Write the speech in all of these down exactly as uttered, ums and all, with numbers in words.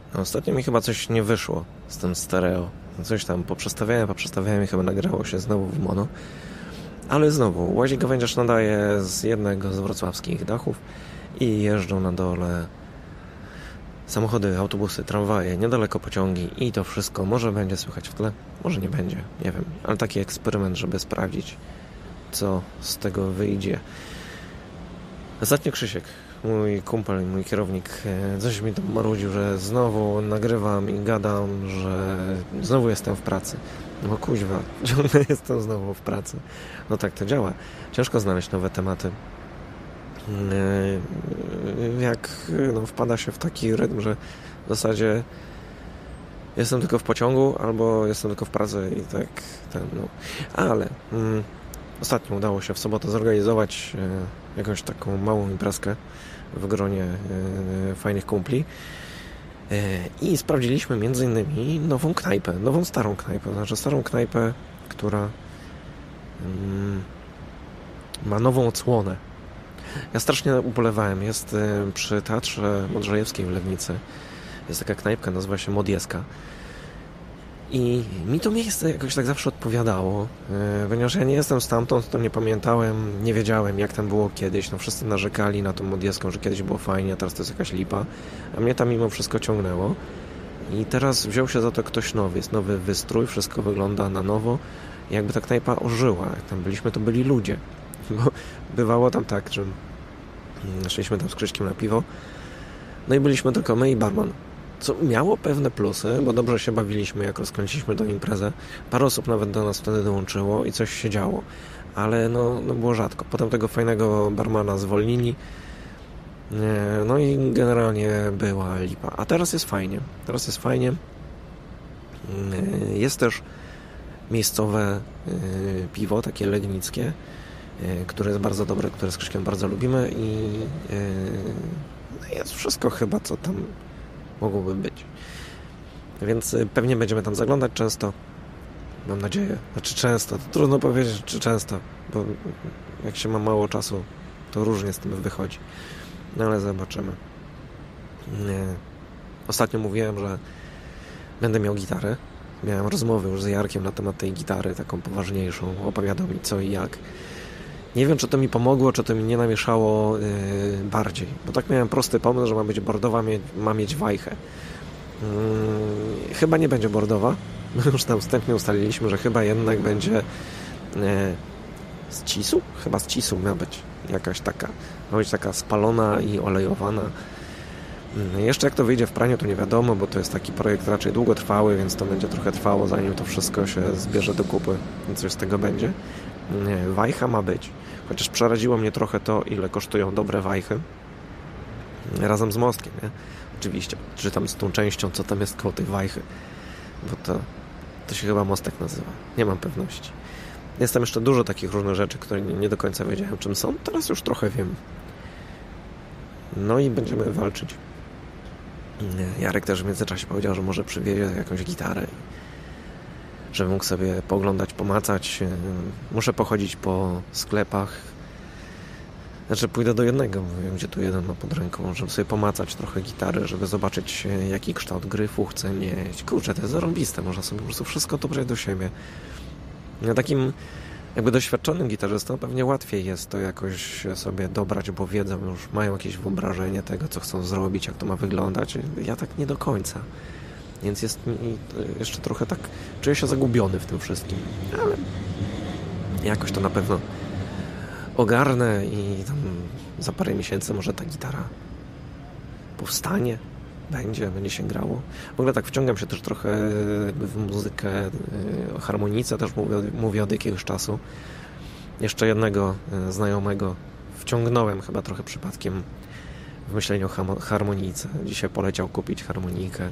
No, ostatnio mi chyba coś nie wyszło z tym stereo. Coś tam poprzestawiałem, poprzestawiałem i chyba nagrało się znowu w mono. Ale znowu, Łazik Gawędziarz nadaje z jednego z wrocławskich dachów i jeżdżą na dole samochody, autobusy, tramwaje, niedaleko pociągi i to wszystko może będzie słychać w tle, może nie będzie, nie wiem. Ale taki eksperyment, żeby sprawdzić, co z tego wyjdzie. Ostatnio Krzysiek, mój kumpel, mój kierownik, coś mi tam marudził, że znowu nagrywam i gadam, że znowu jestem w pracy. No kuźwa, ciągle jestem znowu w pracy. No tak to działa. Ciężko znaleźć nowe tematy. Jak no, wpada się w taki rytm, że w zasadzie jestem tylko w pociągu albo jestem tylko w pracy i tak ten, no. Ale mm, ostatnio udało się w sobotę zorganizować e, jakąś taką małą imprezkę w gronie e, fajnych kumpli e, i sprawdziliśmy między innymi nową knajpę, nową starą knajpę, znaczy starą knajpę, która mm, ma nową odsłonę. Ja strasznie ubolewałem. Jest e, przy Teatrze Modrzejewskiej w Legnicy. Jest taka knajpka, nazywa się Modjeska. I mi to miejsce jakoś tak zawsze odpowiadało, e, ponieważ ja nie jestem stamtąd, to nie pamiętałem, nie wiedziałem jak tam było kiedyś. No wszyscy narzekali na tą Modjeską, że kiedyś było fajnie, a teraz to jest jakaś lipa. A mnie tam mimo wszystko ciągnęło. I teraz wziął się za to ktoś nowy. Jest nowy wystrój, wszystko wygląda na nowo. I jakby ta knajpa ożyła. Jak tam byliśmy, to byli ludzie. Bo bywało tam tak, że szliśmy tam z Krzyśkiem na piwo, no i byliśmy tylko my i barman, co miało pewne plusy, bo dobrze się bawiliśmy, jak rozkręciliśmy tę imprezę. Parę osób nawet do nas wtedy dołączyło i coś się działo, ale no, no było rzadko. Potem tego fajnego barmana zwolnili, no i generalnie była lipa. A teraz jest fajnie, teraz jest fajnie. Jest też miejscowe piwo, takie legnickie, które jest bardzo dobre, które z Krzyśkiem bardzo lubimy i yy, jest wszystko chyba, co tam mogłoby być. Więc pewnie będziemy tam zaglądać często. Mam nadzieję. Znaczy często. To trudno powiedzieć, czy często, bo jak się ma mało czasu, to różnie z tym wychodzi. No ale zobaczymy. Yy. Ostatnio mówiłem, że będę miał gitarę. Miałem rozmowę już z Jarkiem na temat tej gitary, taką poważniejszą. Opowiadał mi co i jak. Nie wiem, czy to mi pomogło, czy to mi nie namieszało yy, bardziej. Bo tak miałem prosty pomysł, że ma być bordowa, mie- ma mieć wajchę. Yy, chyba nie będzie bordowa. My już tam wstępnie ustaliliśmy, że chyba jednak będzie yy, z cisu? Chyba z cisu ma być jakaś taka. Ma być taka spalona i olejowana. Yy, jeszcze jak to wyjdzie w praniu, to nie wiadomo, bo to jest taki projekt raczej długotrwały, więc to będzie trochę trwało, zanim to wszystko się zbierze do kupy i coś z tego będzie. Nie, wajcha ma być. Chociaż przeraziło mnie trochę to, ile kosztują dobre wajchy. Razem z mostkiem, nie? Oczywiście. Czy tam z tą częścią, co tam jest koło tych wajchy. Bo to, to się chyba mostek nazywa. Nie mam pewności. Jest tam jeszcze dużo takich różnych rzeczy, które nie, nie do końca wiedziałem, czym są. Teraz już trochę wiem. No i będziemy walczyć. Jarek też w międzyczasie powiedział, że może przywiezie jakąś gitarę, żeby mógł sobie pooglądać, pomacać. Muszę pochodzić po sklepach. Znaczy pójdę do jednego, wiem gdzie tu jeden ma pod ręką, żeby sobie pomacać trochę gitary, żeby zobaczyć jaki kształt gryfu chcę mieć. Kurczę, to jest zarąbiste, można sobie po prostu wszystko dobrać do siebie. Na takim jakby doświadczonym gitarzystą pewnie łatwiej jest to jakoś sobie dobrać, bo wiedzą już, mają jakieś wyobrażenie tego, co chcą zrobić, jak to ma wyglądać. Ja tak nie do końca. Więc jest mi jeszcze trochę tak, czuję się zagubiony w tym wszystkim, ale jakoś to na pewno ogarnę i tam za parę miesięcy może ta gitara powstanie, będzie, będzie się grało. W ogóle tak wciągam się też trochę w muzykę, o harmonice też mówię, mówię od jakiegoś czasu. Jeszcze jednego znajomego wciągnąłem chyba trochę przypadkiem w myśleniu o harmonijce. Dzisiaj poleciał kupić harmonijkę.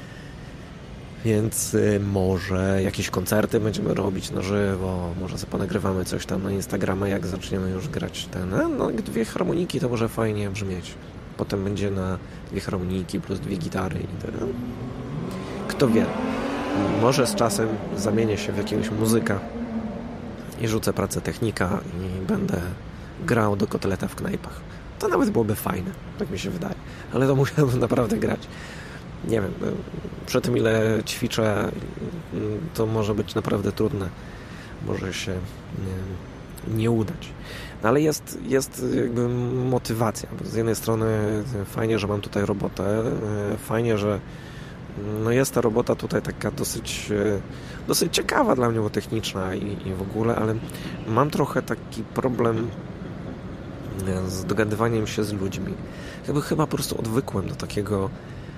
Więc y, może jakieś koncerty będziemy robić na żywo, może sobie ponagrywamy coś tam na Instagrama, jak zaczniemy już grać ten, no, no dwie harmoniki to może fajnie brzmieć. Potem będzie na dwie harmoniki plus dwie gitary i to, no. Kto wie, może z czasem zamienię się w jakiegoś muzyka i rzucę pracę technika i będę grał do kotleta w knajpach. To nawet byłoby fajne, tak mi się wydaje, ale to musiałbym naprawdę grać. nie wiem, przy tym ile ćwiczę, to może być naprawdę trudne. Może się nie, nie udać. No ale jest, jest jakby motywacja. Bo z jednej strony fajnie, że mam tutaj robotę, fajnie, że no jest ta robota tutaj taka dosyć, dosyć ciekawa dla mnie, bo techniczna i, i w ogóle, ale mam trochę taki problem z dogadywaniem się z ludźmi. Jakby chyba po prostu odwykłem do takiego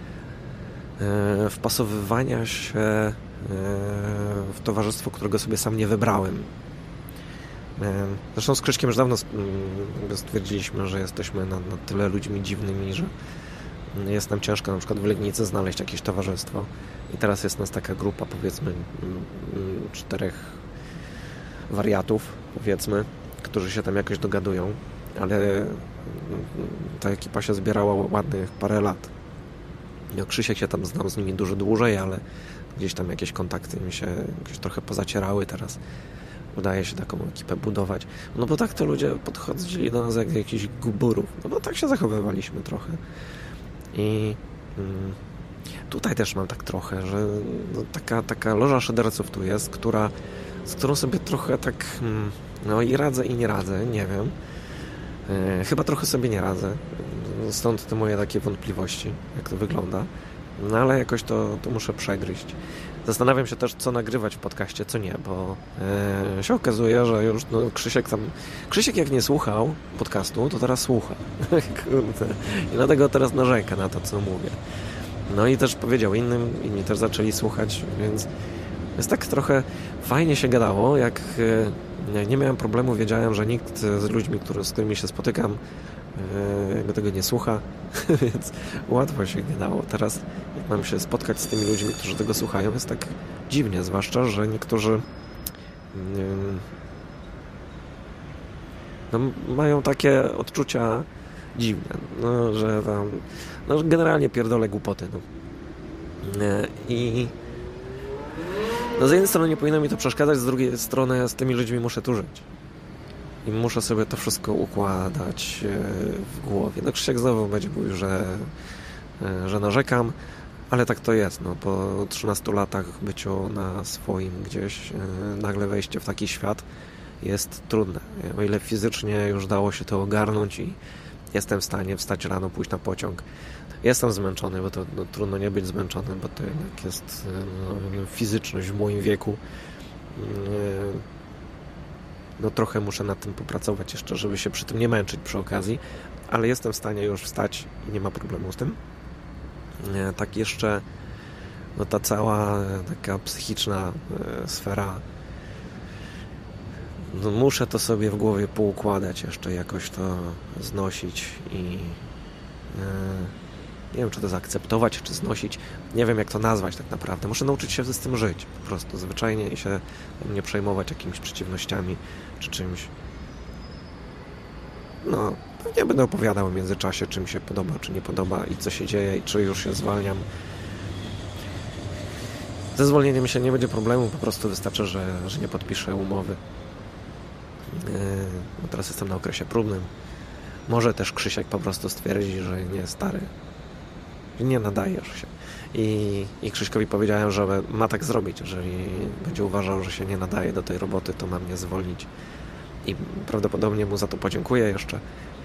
e, wpasowywania się e, w towarzystwo, którego sobie sam nie wybrałem. E, zresztą z Krzyśkiem już dawno stwierdziliśmy, że jesteśmy na, na tyle ludźmi dziwnymi, że jest nam ciężko na przykład w Legnicy znaleźć jakieś towarzystwo. I teraz jest nas taka grupa, powiedzmy, czterech wariatów, powiedzmy, którzy się tam jakoś dogadują, ale ta ekipa się zbierała ładnych parę lat. No, Krzysiek się tam znał z nimi dużo dłużej, ale gdzieś tam jakieś kontakty mi się gdzieś trochę pozacierały. Teraz udaje się taką ekipę budować. No bo tak to ludzie podchodzili do nas jak jakichś guburów. No bo tak się zachowywaliśmy trochę. I mm, tutaj też mam tak trochę, że no, taka, taka loża szyderców tu jest, która, z którą sobie trochę tak mm, no i radzę i nie radzę, nie wiem. E, chyba trochę sobie nie radzę. Stąd te moje takie wątpliwości, jak to wygląda. No ale jakoś to, to muszę przegryźć. Zastanawiam się też, co nagrywać w podcaście, co nie, bo e, się okazuje, że już no, Krzysiek tam... Krzysiek jak nie słuchał podcastu, to teraz słucha. Kurde. I dlatego teraz narzeka na to, co mówię. No i też powiedział innym, inni też zaczęli słuchać, więc jest tak trochę fajnie się gadało, jak e, nie miałem problemu, wiedziałem, że nikt z ludźmi, który, z którymi się spotykam, jakby tego nie słucha, więc łatwo się gadało. Teraz jak mam się spotkać z tymi ludźmi, którzy tego słuchają, jest tak dziwnie, zwłaszcza, że niektórzy no, mają takie odczucia dziwne, no, że tam no, generalnie pierdolę głupoty. No. I no, z jednej strony nie powinno mi to przeszkadzać, z drugiej strony z tymi ludźmi muszę tu żyć. I muszę sobie to wszystko układać w głowie. No Krzysiek znowu będzie mówił, że, że narzekam, ale tak to jest. No, po trzynastu latach byciu na swoim gdzieś, nagle wejście w taki świat jest trudne. O ile fizycznie już dało się to ogarnąć i jestem w stanie wstać rano, pójść na pociąg. Jestem zmęczony, bo to no, trudno nie być zmęczonym, bo to jednak jest no, fizyczność w moim wieku. No trochę muszę nad tym popracować jeszcze, żeby się przy tym nie męczyć przy okazji, ale jestem w stanie już wstać i nie ma problemu z tym. Tak jeszcze no ta cała taka psychiczna sfera, no muszę to sobie w głowie poukładać jeszcze, jakoś to znosić i nie wiem, czy to zaakceptować, czy znosić. Nie wiem, jak to nazwać tak naprawdę. Muszę nauczyć się z tym żyć po prostu zwyczajnie i się nie przejmować jakimiś przeciwnościami czy czymś. No, pewnie będę opowiadał w międzyczasie, czy mi się podoba, czy nie podoba i co się dzieje i czy już się zwalniam. Ze zwolnieniem się nie będzie problemu, po prostu wystarczy, że, że nie podpiszę umowy. Yy, bo teraz jestem na okresie próbnym. Może też Krzysiek po prostu stwierdzi, że nie, stary, nie nadajesz się. I, I Krzyśkowi powiedziałem, że ma tak zrobić. Jeżeli będzie uważał, że się nie nadaje do tej roboty, to ma mnie zwolnić. I prawdopodobnie mu za to podziękuję jeszcze.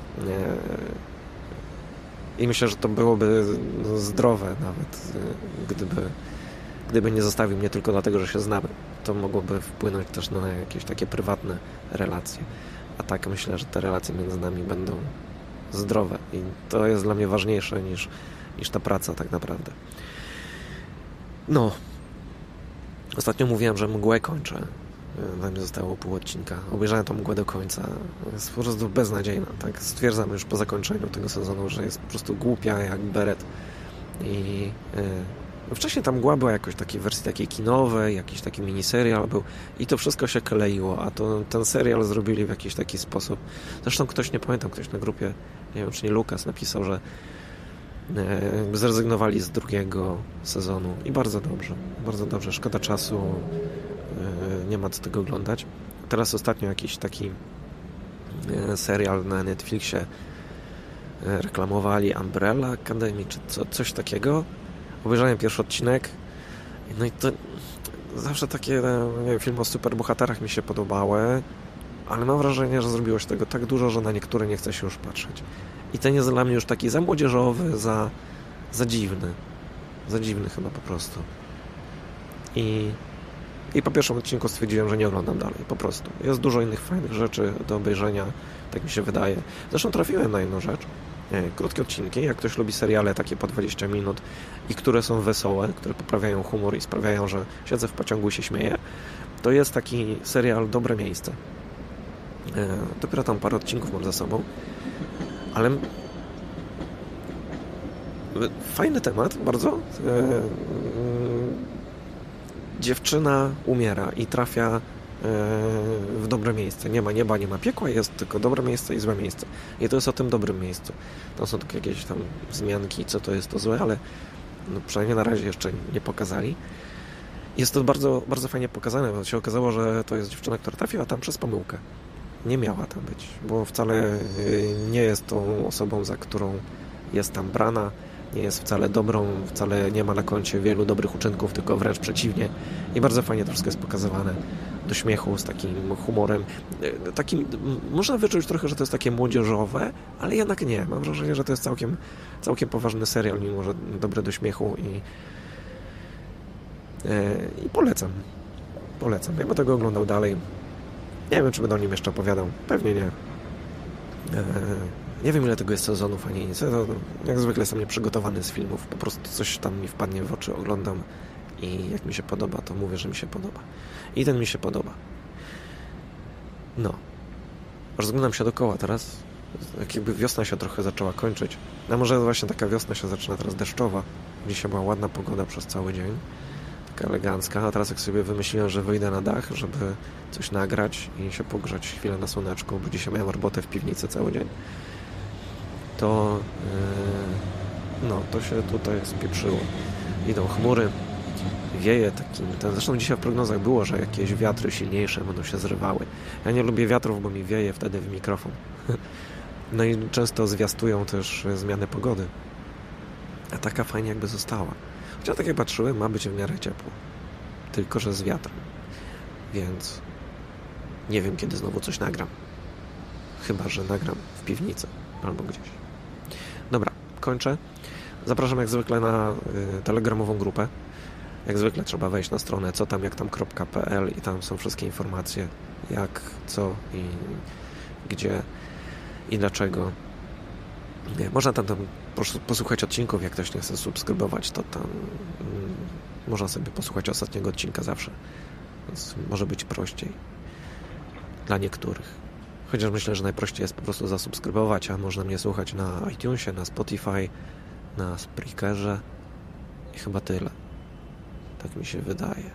I myślę, że to byłoby zdrowe nawet, gdyby, gdyby nie zostawił mnie tylko dlatego, że się znamy. To mogłoby wpłynąć też na jakieś takie prywatne relacje. A tak myślę, że te relacje między nami będą zdrowe. I to jest dla mnie ważniejsze niż, niż ta praca tak naprawdę. No. Ostatnio mówiłem, że mgłę kończę. Na mnie zostało pół odcinka. Obejrzałem tą mgłę do końca. Jest po prostu beznadziejna. Tak stwierdzam już po zakończeniu tego sezonu, że jest po prostu głupia jak beret. I yy, wcześniej ta mgła była jakoś takiej wersji takiej kinowej, jakiś taki miniserial był i to wszystko się kleiło, a to ten serial zrobili w jakiś taki sposób. Zresztą ktoś, nie pamiętam, ktoś na grupie, nie wiem, czy nie Lukas, napisał, że yy, zrezygnowali z drugiego sezonu i bardzo dobrze. Bardzo dobrze. Szkoda czasu. Nie ma co tego oglądać. Teraz ostatnio jakiś taki serial na Netflixie reklamowali, Umbrella Academy, czy co, coś takiego. obejrzałem pierwszy odcinek, no i to zawsze takie, nie wiem, filmy o superbohaterach mi się podobały, ale mam wrażenie, że zrobiło się tego tak dużo, że na niektóre nie chce się już patrzeć. I ten jest dla mnie już taki za młodzieżowy, za, za dziwny. Za dziwny chyba po prostu. I, I po pierwszym odcinku stwierdziłem, że nie oglądam dalej. Po prostu. Jest dużo innych fajnych rzeczy do obejrzenia, tak mi się wydaje. Zresztą trafiłem na jedną rzecz. Krótkie odcinki, jak ktoś lubi seriale takie po dwadzieścia minut i które są wesołe, które poprawiają humor i sprawiają, że siedzę w pociągu i się śmieję, to jest taki serial Dobre Miejsce. Dopiero tam parę odcinków mam za sobą, ale fajny temat, bardzo. Dziewczyna umiera i trafia w dobre miejsce. Nie ma nieba, nie ma piekła, jest tylko dobre miejsce i złe miejsce. I to jest o tym dobrym miejscu. Tam są tylko jakieś tam wzmianki, co to jest to złe, ale no przynajmniej na razie jeszcze nie pokazali. Jest to bardzo, bardzo fajnie pokazane, bo się okazało, że to jest dziewczyna, która trafiła tam przez pomyłkę. Nie miała tam być, bo wcale nie jest tą osobą, za którą jest tam brana, nie jest wcale dobrą, wcale nie ma na koncie wielu dobrych uczynków, tylko wręcz przeciwnie. I bardzo fajnie to wszystko jest pokazywane. Do śmiechu, z takim humorem. Takim, można wyczuć trochę, że to jest takie młodzieżowe, ale jednak nie. Mam wrażenie, że to jest całkiem, całkiem poważny serial, mimo że dobre do śmiechu i, i polecam. Polecam. Ja bym tego oglądał dalej. Nie wiem, czy będę o nim jeszcze opowiadał. Pewnie nie. Nie wiem, ile tego jest sezonów, ani nic. To, jak zwykle jestem nieprzygotowany z filmów. Po prostu coś tam mi wpadnie w oczy, oglądam i jak mi się podoba, to mówię, że mi się podoba. I ten mi się podoba. No. Rozglądam się dookoła teraz. Jak jakby wiosna się trochę zaczęła kończyć. A może właśnie taka wiosna się zaczyna teraz deszczowa. Dzisiaj była ładna pogoda przez cały dzień. Taka elegancka. A teraz jak sobie wymyśliłem, że wyjdę na dach, żeby coś nagrać i się pogrzać chwilę na słoneczku, bo dzisiaj miałem robotę w piwnicy cały dzień, to yy, no, to się tutaj spieprzyło. Idą chmury, wieje takim, to zresztą dzisiaj w prognozach było, że jakieś wiatry silniejsze będą się zrywały. Ja nie lubię wiatrów, bo mi wieje wtedy w mikrofon. No i często zwiastują też zmiany pogody. A taka fajnie jakby została. Chociaż tak jak patrzyłem, ma być w miarę ciepło. Tylko że z wiatrem. Więc nie wiem, kiedy znowu coś nagram. Chyba że nagram w piwnicy albo gdzieś. Dobra, kończę. Zapraszam jak zwykle na y, telegramową grupę. Jak zwykle trzeba wejść na stronę cotamjaktam.pl i tam są wszystkie informacje, jak, co i gdzie i dlaczego. Nie, można tam, tam posłuchać odcinków, jak ktoś nie chce subskrybować, to tam mm, można sobie posłuchać ostatniego odcinka zawsze. Więc może być prościej dla niektórych. Chociaż myślę, że najprościej jest po prostu zasubskrybować, a można mnie słuchać na iTunesie, na Spotify, na Spreakerze i chyba tyle. Tak mi się wydaje.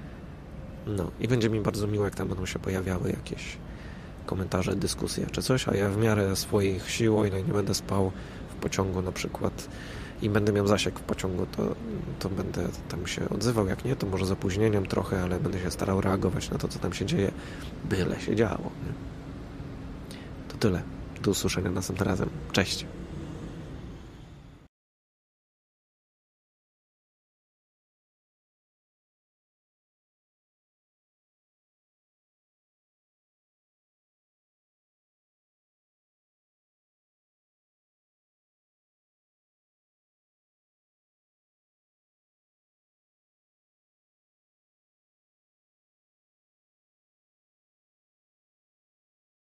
No i będzie mi bardzo miło, jak tam będą się pojawiały jakieś komentarze, dyskusje czy coś, a ja w miarę swoich sił, o ile nie będę spał w pociągu na przykład i będę miał zasięg w pociągu, to, to będę tam się odzywał. Jak nie, to może z opóźnieniem trochę, ale będę się starał reagować na to, co tam się dzieje, byle się działo. Nie? To tyle. Do usłyszenia następnym razem. Cześć.